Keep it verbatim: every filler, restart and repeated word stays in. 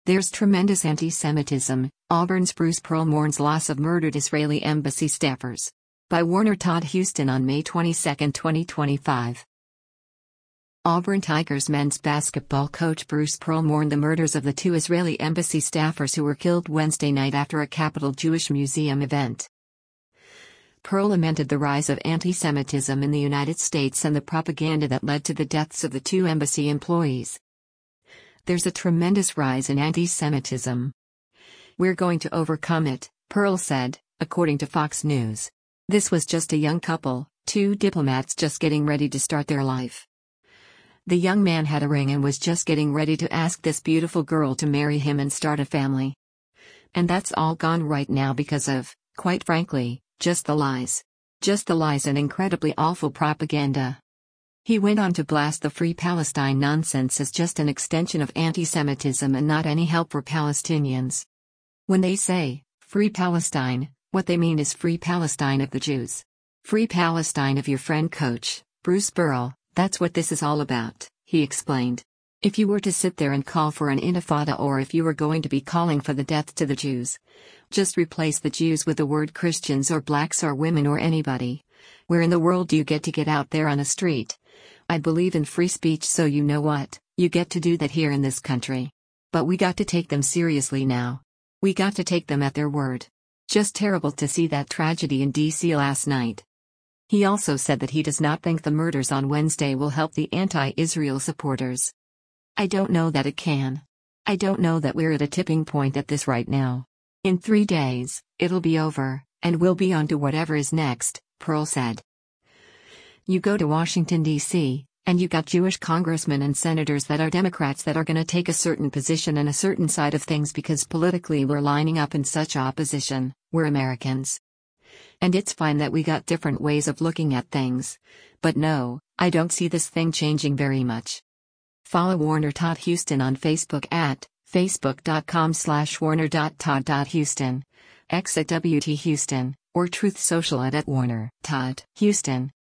There's tremendous anti-Semitism. Auburn's Bruce Pearl mourns loss of murdered Israeli embassy staffers. By Warner Todd Houston on May twenty-second, twenty twenty-five. Auburn Tigers men's basketball coach Bruce Pearl mourned the murders of the two Israeli embassy staffers who were killed Wednesday night after a Capital Jewish Museum event. Pearl lamented the rise of anti-Semitism in the United States and the propaganda that led to the deaths of the two embassy employees. There's a tremendous rise in anti-Semitism. We're going to overcome it, Pearl said, according to Fox News. This was just a young couple, two diplomats just getting ready to start their life. The young man had a ring and was just getting ready to ask this beautiful girl to marry him and start a family. And that's all gone right now because of, quite frankly, just the lies. Just the lies and incredibly awful propaganda. He went on to blast the Free Palestine nonsense as just an extension of anti-Semitism and not any help for Palestinians. When they say, Free Palestine, what they mean is Free Palestine of the Jews. Free Palestine of your friend coach, Bruce Pearl, that's what this is all about, he explained. If you were to sit there and call for an intifada or if you were going to be calling for the death to the Jews, just replace the Jews with the word Christians or blacks or women or anybody. Where in the world do you get to get out there on a street? I believe in free speech, so you know what, you get to do that here in this country. But we got to take them seriously now. We got to take them at their word. Just terrible to see that tragedy in D C last night. He also said that he does not think the murders on Wednesday will help the anti-Israel supporters. I don't know that it can. I don't know that we're at a tipping point at this right now. In three days, it'll be over, and we'll be on to whatever is next, Pearl said. You go to Washington, D C, and you got Jewish congressmen and senators that are Democrats that are going to take a certain position and a certain side of things because politically we're lining up in such opposition, we're Americans. And it's fine that we got different ways of looking at things. But no, I don't see this thing changing very much. Follow Warner Todd Houston on Facebook at facebook.com slash warner.todd.houston, X at W T Houston, or Truth Social at, at Warner Todd Houston.